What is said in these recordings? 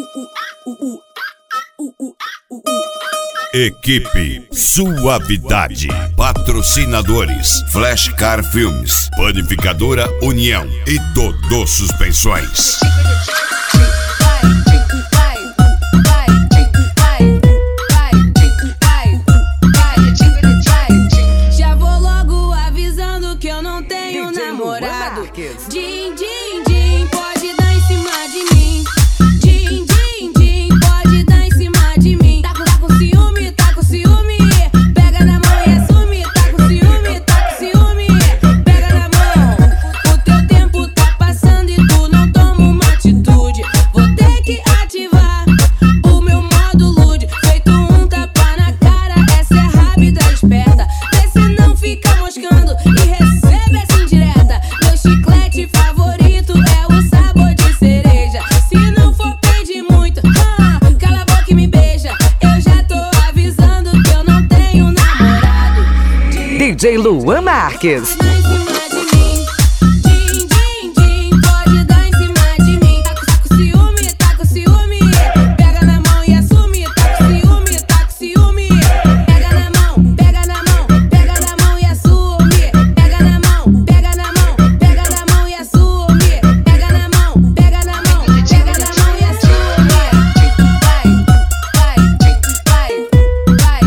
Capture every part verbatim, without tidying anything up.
Equipe Suavidade. Patrocinadores Flashcar Filmes, Panificadora União e Dodô Suspensões. Já vou logo avisando que eu não tenho namorado. Din, din, din, pode dar em cima de mim. Din, din, din, pode dar em cima de mim. Tá com, tá com ciúme, tá com ciúme. Pega na mão e assume. Tá com ciúme, tá com ciúme. Pega na mão. O teu tempo tá passando e tu não toma uma atitude. Vou ter que ativar o meu modo lude. Feito um tapa na cara, essa é rápida, esperta. Vê se não fica moscando e recebe essa indireta. Meu chiclete favorito é o sabor de cereja. Se não for pedir muito, ah, cala a boca e me beija. Eu já tô avisando que eu não tenho namorado. D J Luan Marques. Dá em cima de mim. Din, din, din, pode dar em cima de mim. Tá com, tá com ciúme, tá com ciúme. Pega na mão e assume. Tá com ciúme, tá com ciúme. Pega na mão, pega na mão, pega na mão e assume. Pega na mão, pega na mão, pega na mão e assume. Pega na mão, pega na mão, pega na mão e assume. Vai, vai, vai, vai,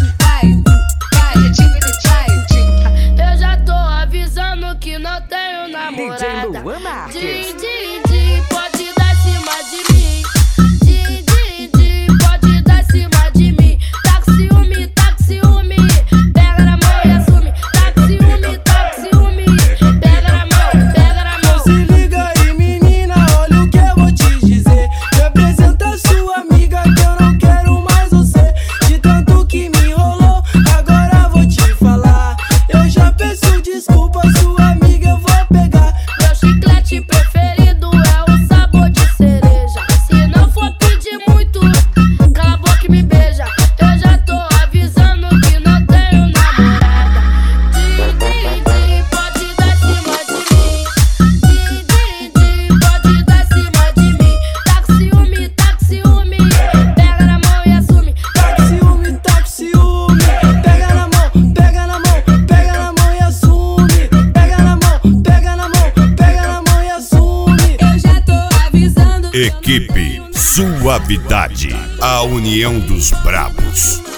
vai. Eu já tô avisando que não tenho namorada. D J Luan Marques. Din, din, din, pode dar em cima de mim. Din, din, din, pode dar em cima de mim. Tá com ciúme, tá com ciúme. Pega na mão e assume. Tá com ciúme, tá com ciúme. Pega na mão, pega na mão. Se liga aí, menina, olha o que eu vou te dizer. Me apresenta sua amiga que eu não quero mais você. De tanto que me enrolou, agora vou te falar. Eu já peço desculpa, sua amiga eu vou pegar. Meu chiclete preferido é o sabor de cereja. Se não for pedir muito, cala a boca e me beija. Eu já tô avisando que não tenho namorada. Din, din, din, pode dar em cima de mim. Din, din, din, pode dar em cima de mim. Tá com ciúme, tá com ciúme. Pega na mão e assume. Tá com ciúme, tá com ciúme. Pega na mão, pega na mão, pega na mão e assume. Pega na mão, pega na mão, pega na mão e assume. Eu já tô avisando que eu não Equipe tenho namorada. Suavidade, a união dos brabos.